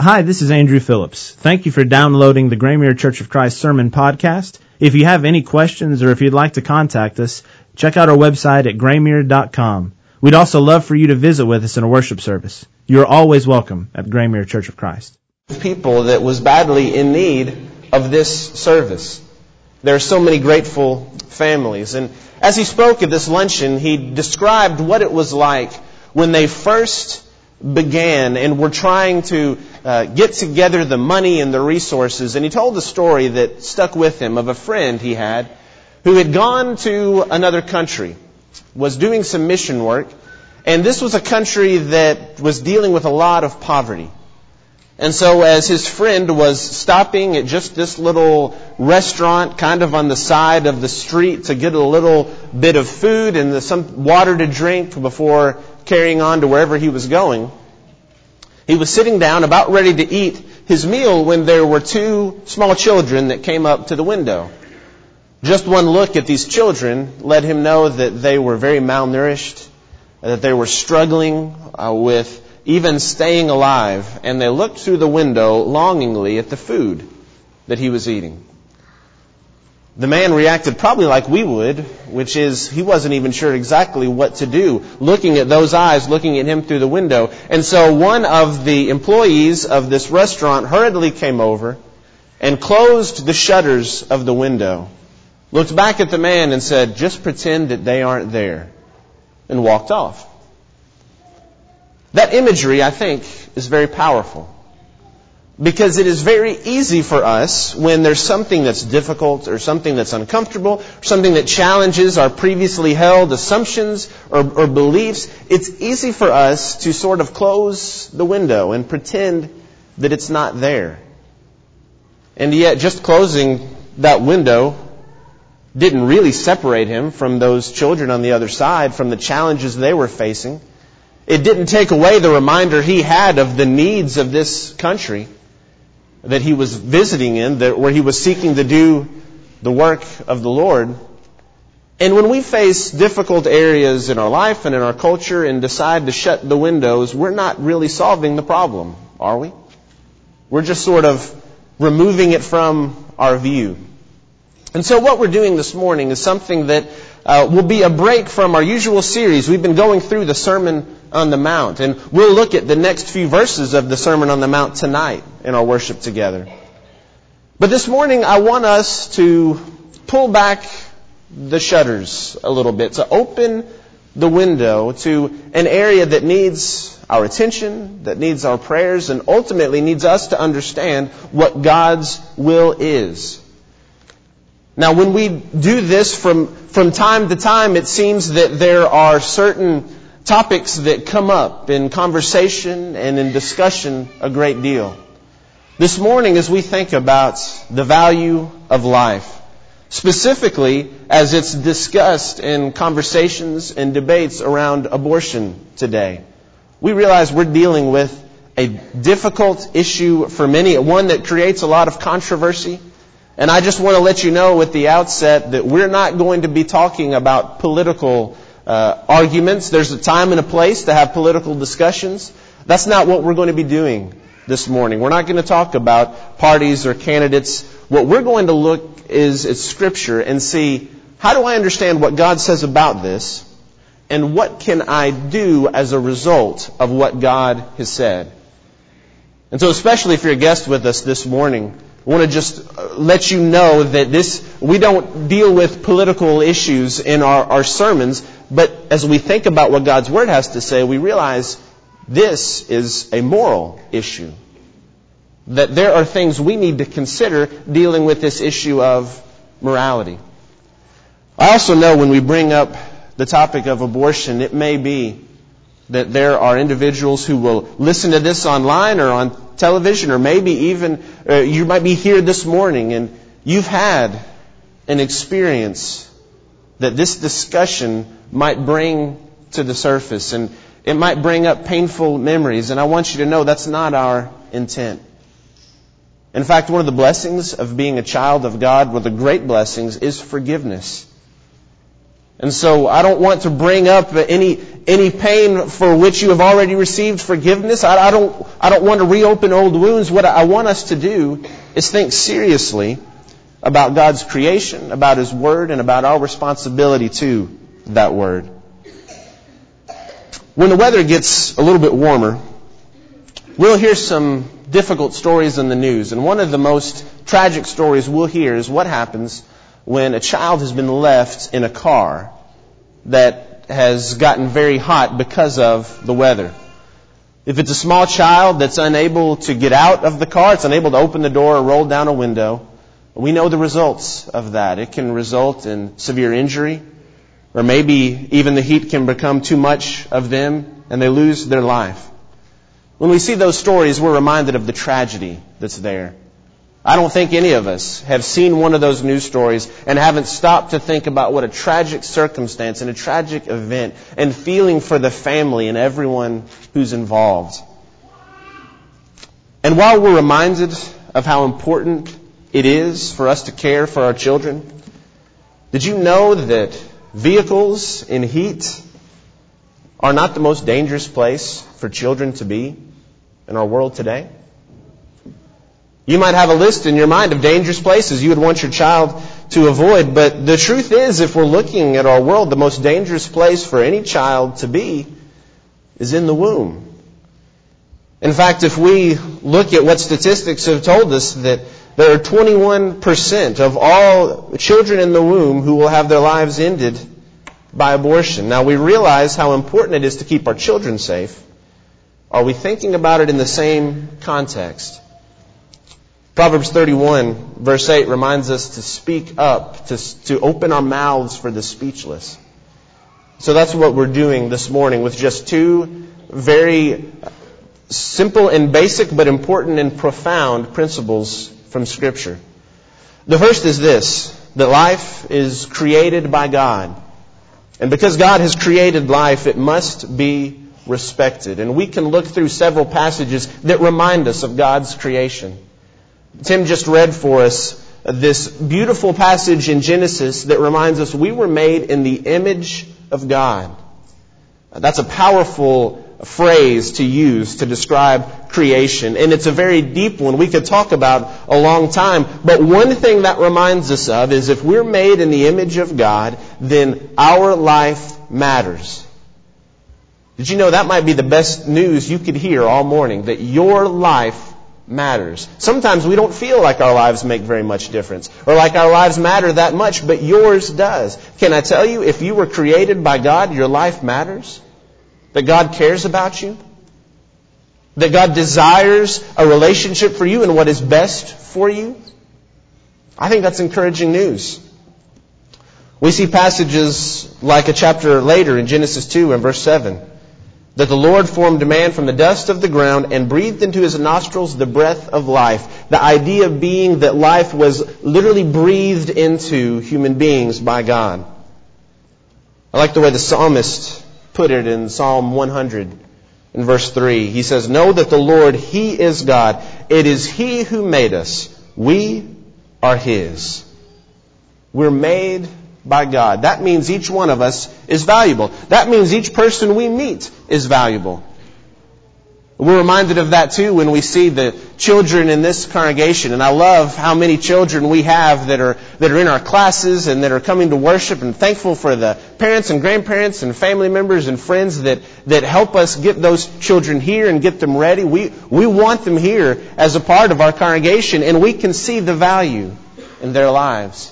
Hi, this is Andrew Phillips. Thank you for downloading the Graymuir Church of Christ Sermon Podcast. If you have any questions or if you'd like to contact us, check out our website at graymuir.com. We'd also love for you to visit with us in a worship service. You are always welcome at Graymuir Church of Christ. People that was badly in need of this service. There are so many grateful families. And as he spoke at this luncheon, he described what it was like when they first began and were trying to get together the money and the resources. And he told a story that stuck with him of a friend he had who had gone to another country, was doing some mission work, and this was a country that was dealing with a lot of poverty. And so as his friend was stopping at just this little restaurant kind of on the side of the street to get a little bit of food and some water to drink before carrying on to wherever he was going, he was sitting down about ready to eat his meal when there were two small children that came up to the window. Just one look at these children let him know that they were very malnourished, that they were struggling with even staying alive, and they looked through the window longingly at the food that he was eating. The man reacted probably like we would, which is he wasn't even sure exactly what to do, looking at those eyes, looking at him through the window. And so one of the employees of this restaurant hurriedly came over and closed the shutters of the window, looked back at the man and said, "Just pretend that they aren't there," and walked off. That imagery, I think, is very powerful. Because it is very easy for us when there's something that's difficult or something that's uncomfortable, or something that challenges our previously held assumptions or beliefs, it's easy for us to sort of close the window and pretend that it's not there. And yet just closing that window didn't really separate him from those children on the other side, from the challenges they were facing. It didn't take away the reminder he had of the needs of this country that he was visiting in, where he was seeking to do the work of the Lord. And when we face difficult areas in our life and in our culture and decide to shut the windows, we're not really solving the problem, are we? We're just sort of removing it from our view. And so what we're doing this morning is something that will be a break from our usual series. We've been going through the Sermon on the Mount, and we'll look at the next few verses of the Sermon on the Mount tonight in our worship together. But this morning I want us to pull back the shutters a little bit, to open the window to an area that needs our attention, that needs our prayers, and ultimately needs us to understand what God's will is. Now, when we do this from time to time, it seems that there are certain topics that come up in conversation and in discussion a great deal. This morning, as we think about the value of life, specifically as it's discussed in conversations and debates around abortion today, we realize we're dealing with a difficult issue for many, one that creates a lot of controversy. And I just want to let you know at the outset that we're not going to be talking about political arguments. There's a time and a place to have political discussions. That's not what we're going to be doing this morning. We're not going to talk about parties or candidates. What we're going to look is at Scripture and see, how do I understand what God says about this? And what can I do as a result of what God has said? And so especially if you're a guest with us this morning, I want to just let you know that we don't deal with political issues in our sermons, but as we think about what God's Word has to say, we realize this is a moral issue. That there are things we need to consider dealing with this issue of morality. I also know when we bring up the topic of abortion, it may be that there are individuals who will listen to this online or on television, or maybe even you might be here this morning and you've had an experience that this discussion might bring to the surface, and it might bring up painful memories. And I want you to know that's not our intent. In fact, one of the blessings of being a child of God, one of the great blessings, is forgiveness. And so I don't want to bring up any pain for which you have already received forgiveness. I don't want to reopen old wounds. What I want us to do is think seriously about God's creation, about His Word, and about our responsibility to that Word. When the weather gets a little bit warmer, we'll hear some difficult stories in the news. And one of the most tragic stories we'll hear is what happens when a child has been left in a car that has gotten very hot because of the weather. If it's a small child that's unable to get out of the car, it's unable to open the door or roll down a window, we know the results of that. It can result in severe injury, or maybe even the heat can become too much of them and they lose their life. When we see those stories, we're reminded of the tragedy that's there. I don't think any of us have seen one of those news stories and haven't stopped to think about what a tragic circumstance and a tragic event, and feeling for the family and everyone who's involved. And while we're reminded of how important it is for us to care for our children, did you know that vehicles in heat are not the most dangerous place for children to be in our world today? You might have a list in your mind of dangerous places you would want your child to avoid, but the truth is, if we're looking at our world, the most dangerous place for any child to be is in the womb. In fact, if we look at what statistics have told us, that there are 21% of all children in the womb who will have their lives ended by abortion. Now, we realize how important it is to keep our children safe. Are we thinking about it in the same context? Proverbs 31, verse 8, reminds us to speak up, to open our mouths for the speechless. So that's what we're doing this morning with just two very simple and basic, but important and profound principles from Scripture. The first is this, that life is created by God. And because God has created life, it must be respected. And we can look through several passages that remind us of God's creation. Tim just read for us this beautiful passage in Genesis that reminds us we were made in the image of God. That's a powerful phrase to use to describe creation, and it's a very deep one we could talk about a long time. But one thing that reminds us of is if we're made in the image of God, then our life matters. Did you know that might be the best news you could hear all morning, that your life matters? Sometimes we don't feel like our lives make very much difference or like our lives matter that much, but yours does. Can I tell you, if you were created by God, your life matters? That God cares about you? That God desires a relationship for you and what is best for you? I think that's encouraging news. We see passages like a chapter later in Genesis 2 and verse 7. That the Lord formed a man from the dust of the ground and breathed into his nostrils the breath of life. The idea being that life was literally breathed into human beings by God. I like the way the psalmist put it in Psalm 100 in verse 3. He says, "Know that the Lord, He is God. It is He who made us. We are His." We're made by God. That means each one of us is valuable. That means each person we meet is valuable. We're reminded of that too when we see the children in this congregation. And I love how many children we have that are in our classes and that are coming to worship, and thankful for the parents and grandparents and family members and friends that help us get those children here and get them ready. We want them here as a part of our congregation, and we can see the value in their lives.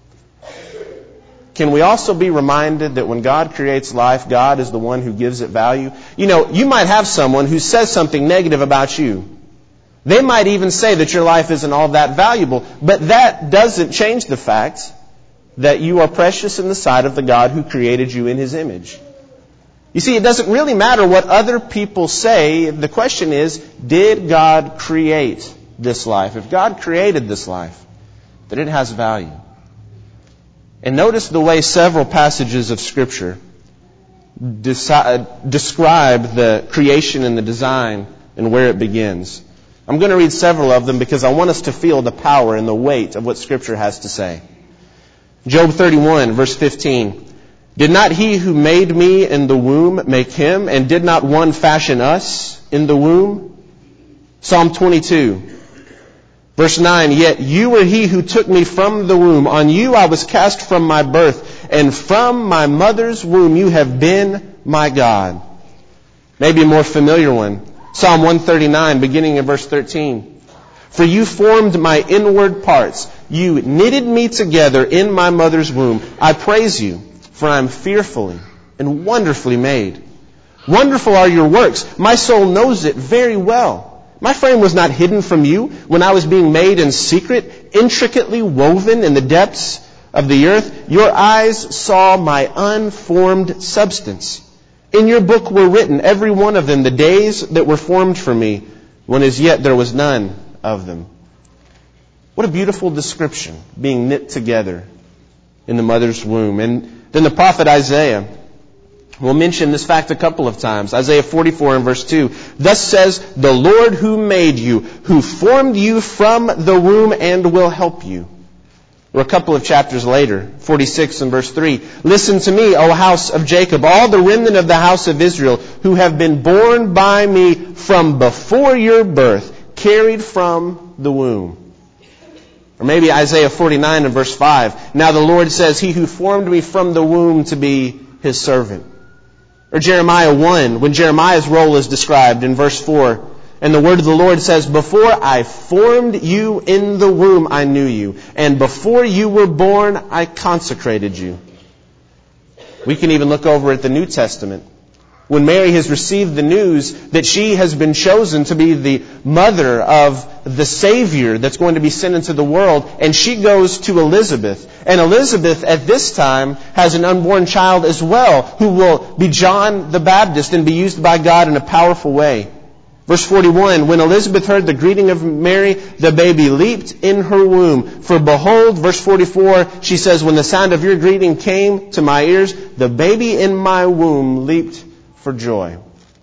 Can we also be reminded that when God creates life, God is the one who gives it value? You know, you might have someone who says something negative about you. They might even say that your life isn't all that valuable, but that doesn't change the fact that you are precious in the sight of the God who created you in His image. You see, it doesn't really matter what other people say. The question is, did God create this life? If God created this life, then it has value. And notice the way several passages of Scripture describe the creation and the design and where it begins. I'm going to read several of them because I want us to feel the power and the weight of what Scripture has to say. Job 31, verse 15. Did not he who made me in the womb make him? And did not one fashion us in the womb? Psalm 22, verse 9, yet you were he who took me from the womb. On you I was cast from my birth, and from my mother's womb you have been my God. Maybe a more familiar one. Psalm 139, beginning in verse 13. For you formed my inward parts. You knitted me together in my mother's womb. I praise you, for I am fearfully and wonderfully made. Wonderful are your works. My soul knows it very well. My frame was not hidden from you when I was being made in secret, intricately woven in the depths of the earth. Your eyes saw my unformed substance. In your book were written, every one of them, the days that were formed for me, when as yet there was none of them. What a beautiful description, being knit together in the mother's womb. And then the prophet Isaiah will mention this fact a couple of times. Isaiah 44 and verse 2. Thus says the Lord who made you, who formed you from the womb and will help you. Or a couple of chapters later, 46 and verse 3. Listen to me, O house of Jacob, all the remnant of the house of Israel, who have been born by me from before your birth, carried from the womb. Or maybe Isaiah 49 and verse 5. Now the Lord says, he who formed me from the womb to be his servant. Or Jeremiah 1, when Jeremiah's role is described in verse 4. And the word of the Lord says, before I formed you in the womb, I knew you. And before you were born, I consecrated you. We can even look over at the New Testament. When Mary has received the news that she has been chosen to be the mother of the Savior that's going to be sent into the world, and she goes to Elizabeth. And Elizabeth at this time has an unborn child as well, who will be John the Baptist and be used by God in a powerful way. Verse 41, when Elizabeth heard the greeting of Mary, the baby leaped in her womb. For behold, verse 44, she says, when the sound of your greeting came to my ears, the baby in my womb leaped for joy.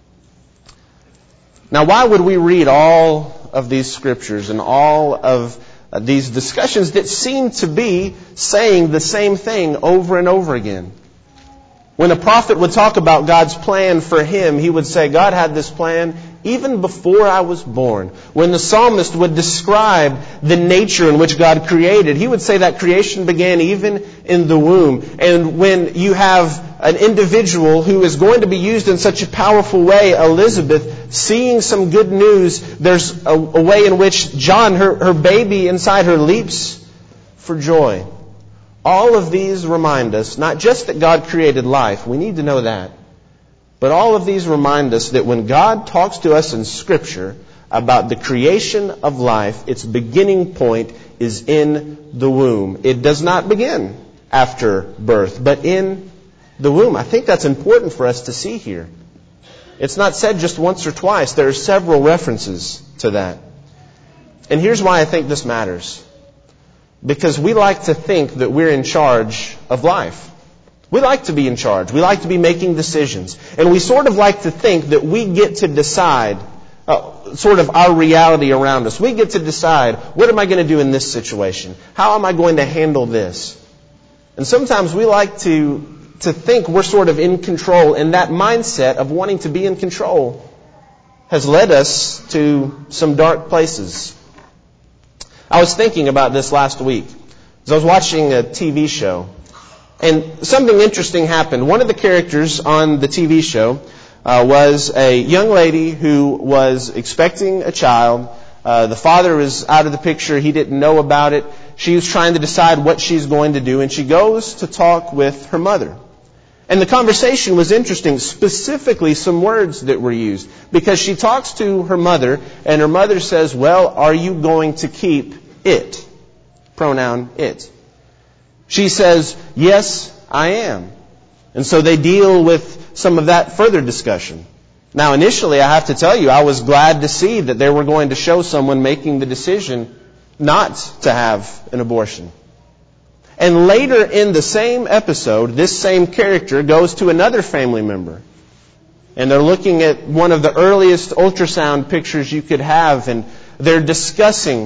Now, why would we read all of these scriptures and all of these discussions that seem to be saying the same thing over and over again? When a prophet would talk about God's plan for him, he would say, God had this plan even before I was born. When the psalmist would describe the nature in which God created, he would say that creation began even in the womb. And when you have an individual who is going to be used in such a powerful way, Elizabeth, seeing some good news, there's a way in which John, her baby inside her, leaps for joy. All of these remind us, not just that God created life, we need to know that, but all of these remind us that when God talks to us in Scripture about the creation of life, its beginning point is in the womb. It does not begin after birth, but in the womb. I think that's important for us to see here. It's not said just once or twice. There are several references to that. And here's why I think this matters. Because we like to think that we're in charge of life. We like to be in charge. We like to be making decisions. And we sort of like to think that we get to decide sort of our reality around us. We get to decide, what am I going to do in this situation? How am I going to handle this? And sometimes we like to think we're sort of in control, and that mindset of wanting to be in control has led us to some dark places. I was thinking about this last week as I was watching a TV show, and something interesting happened. One of the characters on the TV show was a young lady who was expecting a child. The father was out of the picture. He didn't know about it. She was trying to decide what she's going to do, and she goes to talk with her mother. And the conversation was interesting, specifically some words that were used. Because she talks to her mother, and her mother says, well, are you going to keep it? Pronoun it. She says, yes, I am. And so they deal with some of that further discussion. Now, initially, I have to tell you, I was glad to see that they were going to show someone making the decision not to have an abortion. And later in the same episode, this same character goes to another family member. And they're looking at one of the earliest ultrasound pictures you could have, and they're discussing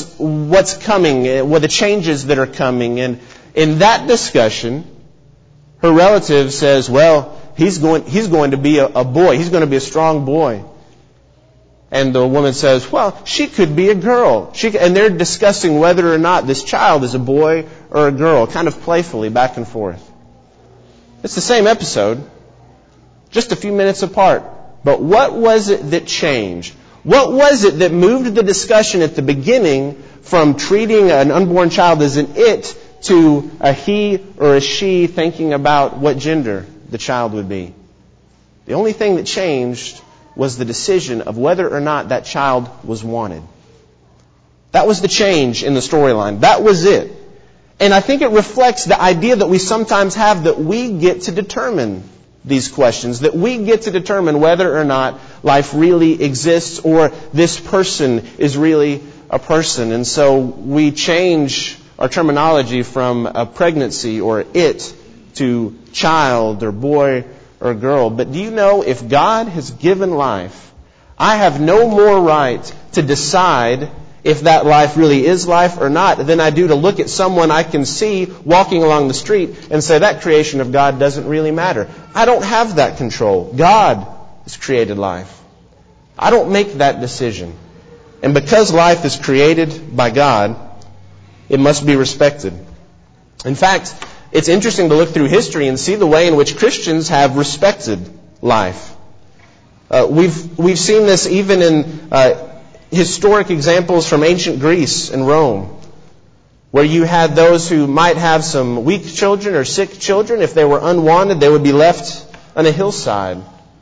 what's coming, what the changes that are coming. And in that discussion, Her relative says, well, he's going to be a boy. He's going to be a strong boy. And the woman says, well, she could be a girl. And they're discussing whether or not this child is a boy or a girl, kind of playfully back and forth. It's the same episode, just a few minutes apart. But what was it that changed? What was it that moved the discussion at the beginning from treating an unborn child as an it to a he or a she thinking about what gender the child would be? The only thing that changed was the decision of whether or not that child was wanted. That was the change in the storyline. That was it. And I think it reflects the idea that we sometimes have that we get to determine these questions, that we get to determine whether or not life really exists or this person is really a person. And so we change our terminology from a pregnancy or it to child or boy or girl. But do you know, if God has given life, I have no more right to decide if that life really is life or not than I do to look at someone I can see walking along the street and say that creation of God doesn't really matter. I don't have that control. God has created life. I don't make that decision. And because life is created by God, it must be respected. In fact, it's interesting to look through history and see the way in which Christians have respected life. We've seen this even in historic examples from ancient Greece and Rome, where you had those who might have some weak children or sick children. If they were unwanted, they would be left on a hillside.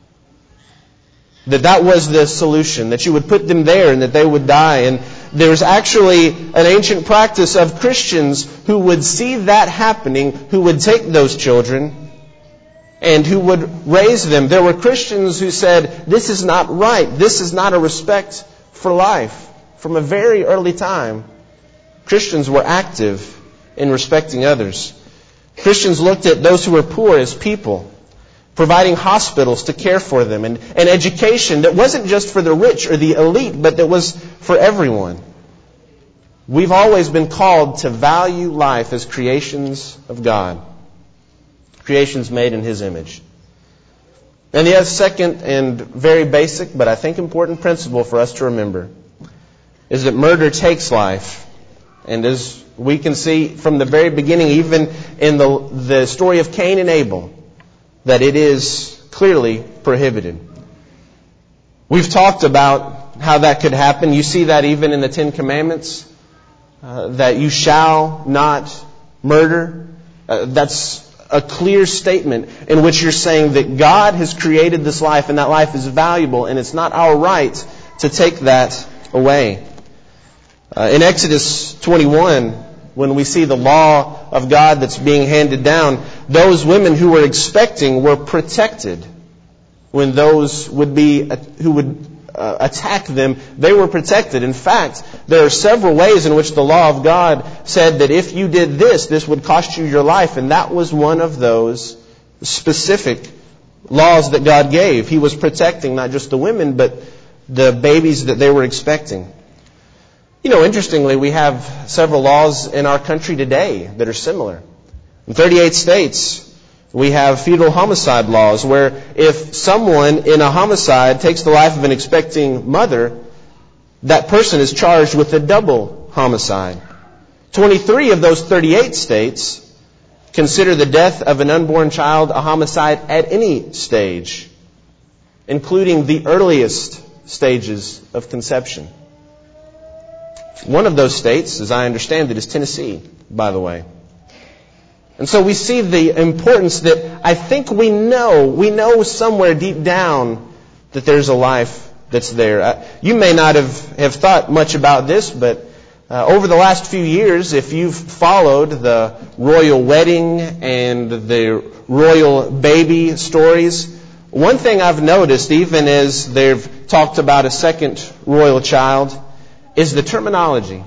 That was the solution, that you would put them there and that they would die. And there's actually an ancient practice of Christians who would see that happening, who would take those children and who would raise them. There were Christians who said, this is not right. This is not a respect for life. From a very early time, Christians were active in respecting others. Christians looked at those who were poor as people, providing hospitals to care for them, and education that wasn't just for the rich or the elite, but that was for everyone. We've always been called to value life as creations of God, creations made in His image. And the second and very basic, but I think important principle for us to remember is that murder takes life. And as we can see from the very beginning, even in the story of Cain and Abel, that it is clearly prohibited. We've talked about how that could happen. You see that even in the Ten Commandments, that you shall not murder. That's a clear statement in which you're saying that God has created this life and that life is valuable and it's not our right to take that away. In Exodus 21, when we see the law of God that's being handed down, those women who were expecting were protected. When those who would attack them, they were protected. In fact, there are several ways in which the law of God said that if you did this would cost you your life. And that was one of those specific laws that God gave. He was protecting not just the women, but the babies that they were expecting. You know, interestingly, we have several laws in our country today that are similar. In 38 states, we have fetal homicide laws where if someone in a homicide takes the life of an expecting mother, that person is charged with a double homicide. 23 of those 38 states consider the death of an unborn child a homicide at any stage, including the earliest stages of conception. One of those states, as I understand it, is Tennessee, by the way. And so we see the importance that I think we know somewhere deep down that there's a life that's there. You may not have thought much about this, but over the last few years, if you've followed the royal wedding and the royal baby stories, one thing I've noticed, even as they've talked about a second royal child, is the terminology.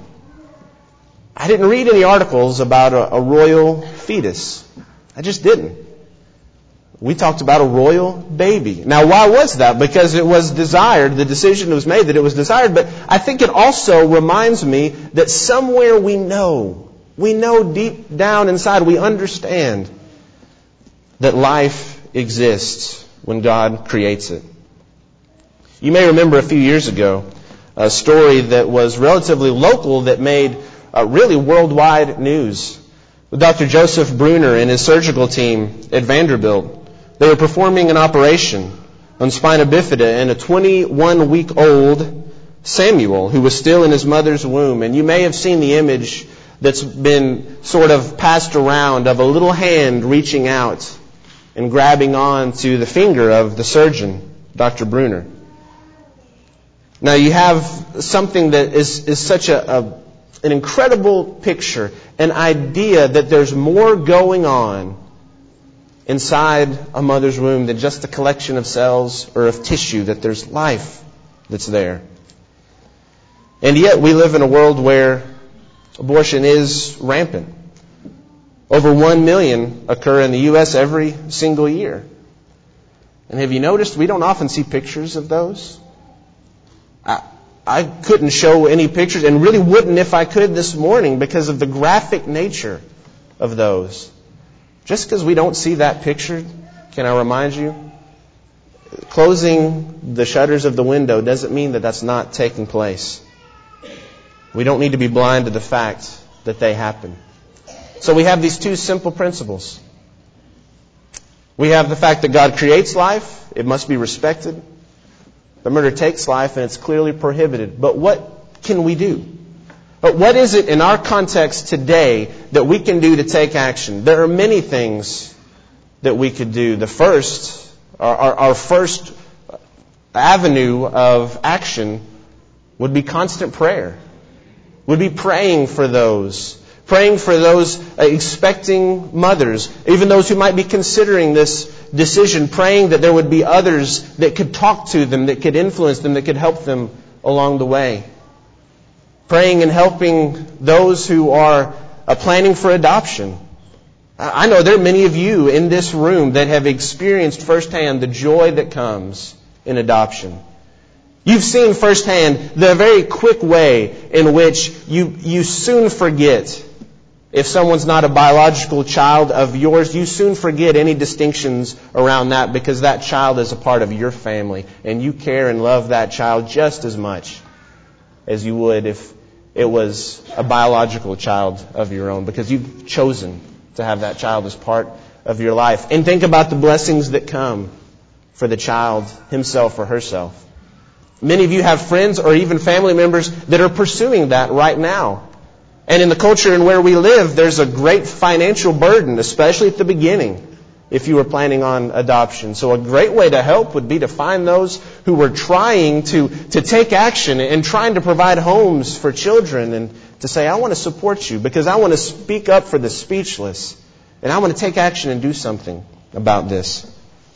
I didn't read any articles about a royal fetus. I just didn't. We talked about a royal baby. Now, why was that? Because it was desired. The decision was made that it was desired. But I think it also reminds me that somewhere we know deep down inside, we understand that life exists when God creates it. You may remember a few years ago a story that was relatively local that made really worldwide news. With Dr. Joseph Brunner and his surgical team at Vanderbilt, they were performing an operation on spina bifida in a 21-week-old Samuel who was still in his mother's womb. And you may have seen the image that's been sort of passed around of a little hand reaching out and grabbing on to the finger of the surgeon, Dr. Brunner. Now you have something that is such an incredible picture, an idea that there's more going on inside a mother's womb than just a collection of cells or of tissue, that there's life that's there. And yet we live in a world where abortion is rampant. Over 1 million occur in the U.S. every single year. And have you noticed we don't often see pictures of those? I couldn't show any pictures, and really wouldn't if I could this morning, because of the graphic nature of those. Just because we don't see that picture, can I remind you, closing the shutters of the window doesn't mean that that's not taking place. We don't need to be blind to the fact that they happen. So we have these two simple principles. We have the fact that God creates life, it must be respected. The murder takes life, and it's clearly prohibited. But what can we do? But what is it in our context today that we can do to take action? There are many things that we could do. The first, our first avenue of action would be constant prayer. Would be praying for those expecting mothers, even those who might be considering this decision, praying that there would be others that could talk to them, that could influence them, that could help them along the way. Praying and helping those who are planning for adoption. I know there are many of you in this room that have experienced firsthand the joy that comes in adoption. You've seen firsthand the very quick way in which you soon forget, if someone's not a biological child of yours, you soon forget any distinctions around that, because that child is a part of your family, and you care and love that child just as much as you would if it was a biological child of your own, because you've chosen to have that child as part of your life. And think about the blessings that come for the child himself or herself. Many of you have friends or even family members that are pursuing that right now. And in the culture in where we live, there's a great financial burden, especially at the beginning, if you were planning on adoption. So a great way to help would be to find those who were trying to take action and trying to provide homes for children, and to say, I want to support you because I want to speak up for the speechless, and I want to take action and do something about this.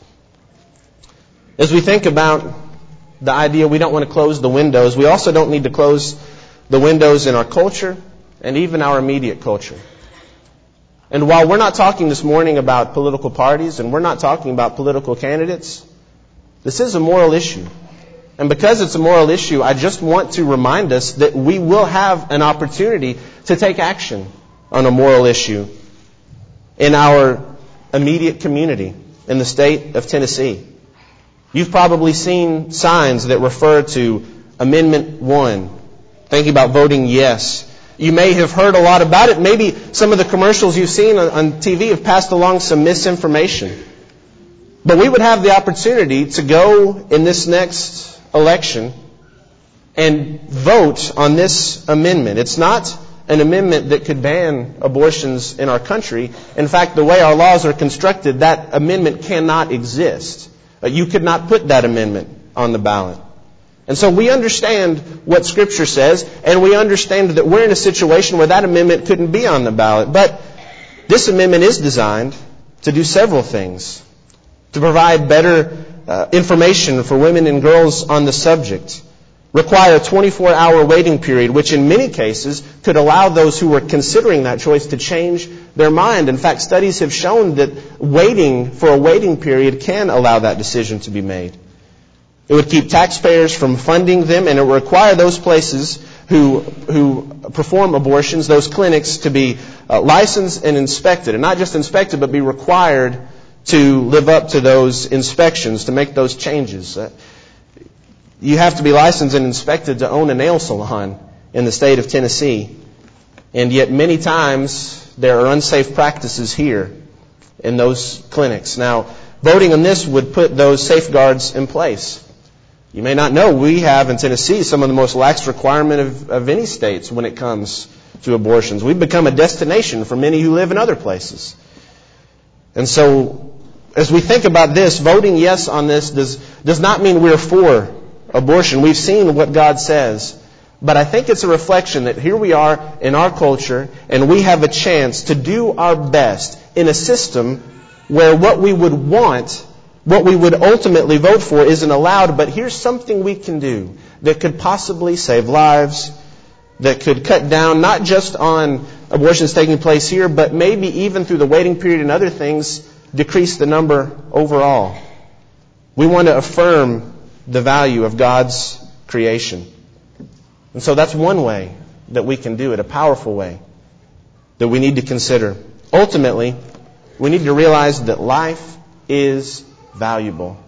As we think about the idea we don't want to close the windows, we also don't need to close the windows in our culture and even our immediate culture. And while we're not talking this morning about political parties, and we're not talking about political candidates, this is a moral issue. And because it's a moral issue, I just want to remind us that we will have an opportunity to take action on a moral issue in our immediate community in the state of Tennessee. You've probably seen signs that refer to Amendment 1, thinking about voting yes. You may have heard a lot about it. Maybe some of the commercials you've seen on TV have passed along some misinformation. But we would have the opportunity to go in this next election and vote on this amendment. It's not an amendment that could ban abortions in our country. In fact, the way our laws are constructed, that amendment cannot exist. You could not put that amendment on the ballot. And so we understand what Scripture says, and we understand that we're in a situation where that amendment couldn't be on the ballot. But this amendment is designed to do several things. To provide better information for women and girls on the subject. Require a 24-hour waiting period, which in many cases could allow those who were considering that choice to change their mind. In fact, studies have shown that waiting for a waiting period can allow that decision to be made. It would keep taxpayers from funding them, and it would require those places who perform abortions, those clinics, to be licensed and inspected. And not just inspected, but be required to live up to those inspections, to make those changes. You have to be licensed and inspected to own a nail salon in the state of Tennessee. And yet many times there are unsafe practices here in those clinics. Now, voting on this would put those safeguards in place. You may not know, we have in Tennessee some of the most lax requirement of any states when it comes to abortions. We've become a destination for many who live in other places. And so, as we think about this, voting yes on this does not mean we're for abortion. We've seen what God says. But I think it's a reflection that here we are in our culture, and we have a chance to do our best in a system where what we would want, what we would ultimately vote for, isn't allowed. But here's something we can do that could possibly save lives, that could cut down not just on abortions taking place here, but maybe even through the waiting period and other things, decrease the number overall. We want to affirm the value of God's creation. And so that's one way that we can do it, a powerful way that we need to consider. Ultimately, we need to realize that life is valuable.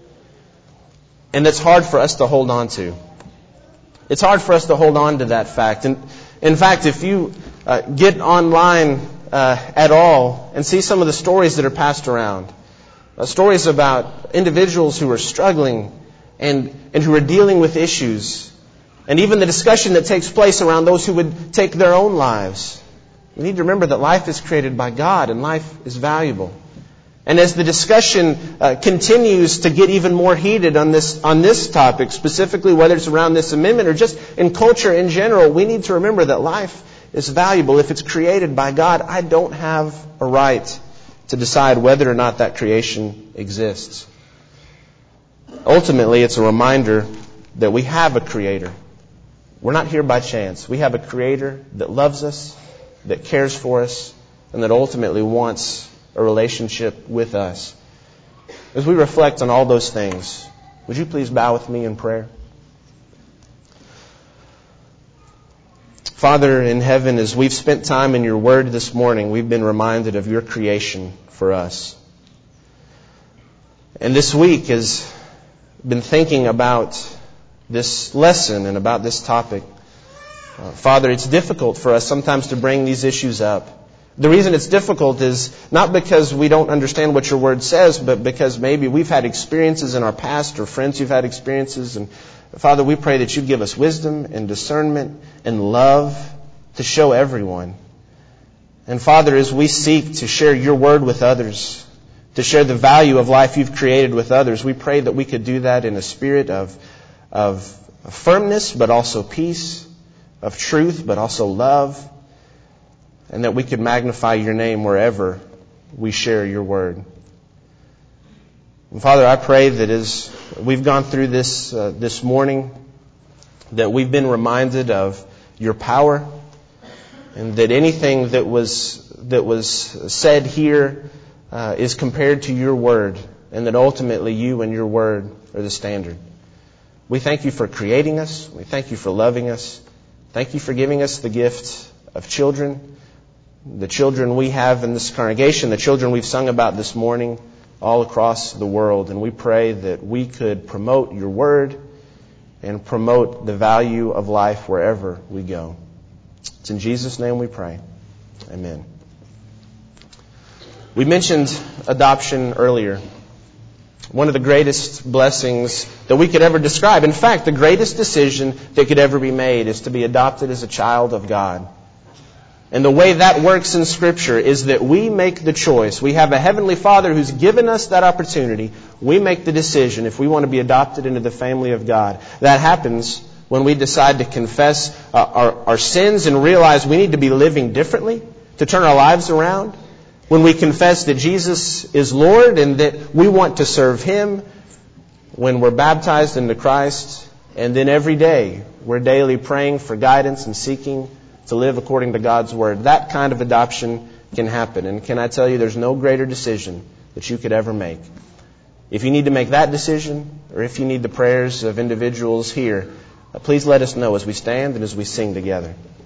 And it's hard for us to hold on to. It's hard for us to hold on to that fact. And in fact, if you get online at all and see some of the stories that are passed around, stories about individuals who are struggling and who are dealing with issues, and even the discussion that takes place around those who would take their own lives, we need to remember that life is created by God and life is valuable. And as the discussion continues to get even more heated on this topic, specifically whether it's around this amendment or just in culture in general, we need to remember that life is valuable. If it's created by God, I don't have a right to decide whether or not that creation exists. Ultimately, it's a reminder that we have a Creator. We're not here by chance. We have a Creator that loves us, that cares for us, and that ultimately wants a relationship with us. As we reflect on all those things, would you please bow with me in prayer? Father in heaven, as we've spent time in your word this morning, we've been reminded of your creation for us. And this week has been thinking about this lesson and about this topic. Father, it's difficult for us sometimes to bring these issues up. The reason it's difficult is not because we don't understand what your word says, but because maybe we've had experiences in our past or friends who've had experiences. And Father, we pray that you give us wisdom and discernment and love to show everyone. And Father, as we seek to share your word with others, to share the value of life you've created with others, we pray that we could do that in a spirit of firmness, but also peace, of truth, but also love, and that we could magnify your name wherever we share your word. And Father, I pray that as we've gone through this morning, that we've been reminded of your power, and that anything that was said here is compared to your word, and that ultimately you and your word are the standard. We thank you for creating us. We thank you for loving us. Thank you for giving us the gift of children, the children we have in this congregation, the children we've sung about this morning all across the world. And we pray that we could promote your word and promote the value of life wherever we go. It's in Jesus' name we pray. Amen. We mentioned adoption earlier. One of the greatest blessings that we could ever describe. In fact, the greatest decision that could ever be made is to be adopted as a child of God. And the way that works in Scripture is that we make the choice. We have a Heavenly Father who's given us that opportunity. We make the decision if we want to be adopted into the family of God. That happens when we decide to confess our sins and realize we need to be living differently to turn our lives around. When we confess that Jesus is Lord and that we want to serve Him, when we're baptized into Christ, and then every day we're daily praying for guidance and seeking to live according to God's Word. That kind of adoption can happen. And can I tell you, there's no greater decision that you could ever make. If you need to make that decision, or if you need the prayers of individuals here, please let us know as we stand and as we sing together.